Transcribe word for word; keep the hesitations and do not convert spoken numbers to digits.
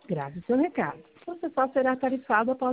Grave seu recado. Você só será tarifado após